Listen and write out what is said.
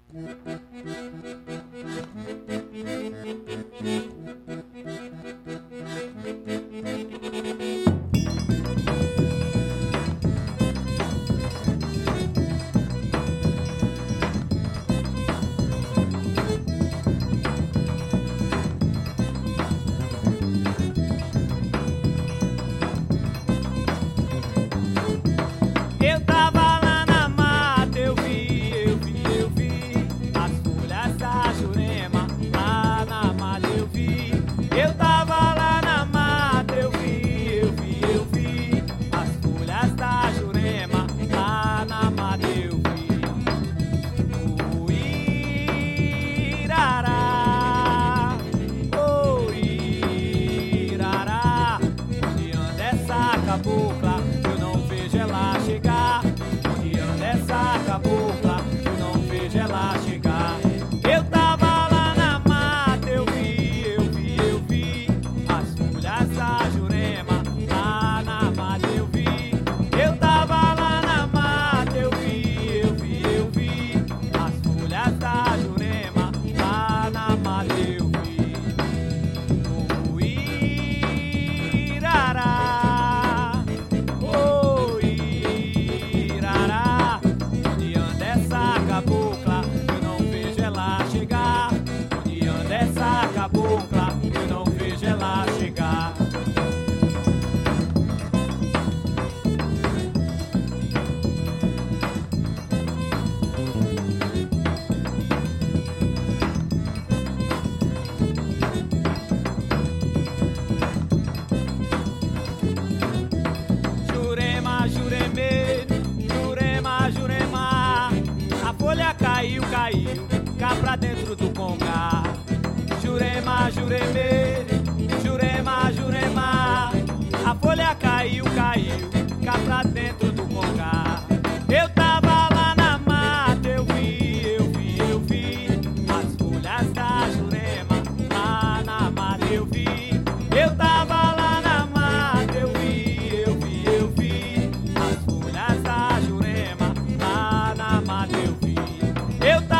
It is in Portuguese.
Eu tava lá na mata, eu vi as folhas da Jurema, lá na mata eu vi. Eu tava lá na mata, eu vi as folhas da Jurema, lá na mata eu vi. O irará, o irará, onde anda essa cabocla? Eu não vejo ela chegar. Onde anda essa cabocla? Eu não vejo ela chegar. Eu tava lá na mata, eu vi as folhas da Jurema, lá na mata eu vi. Eu tava lá na mata, eu vi as folhas da Jurema, lá na mata eu vi. O irará, o irará, onde anda essa cabocla? Eu não vejo ela chegar. Onde anda essa cabocla? Eu não vejo ela chegar. Jurema, Juremê, Jurema, Jurema, a folha caiu, cá pra dentro do congá. Jurema, Juremê, Jurema, Jurema, a folha caiu, cá pra dentro do congá. Eu tava lá na mata, eu vi as folhas da Jurema, lá na mata eu vi. Eu tava lá na mata, eu vi as folhas da Jurema, lá na mata eu vi. Eu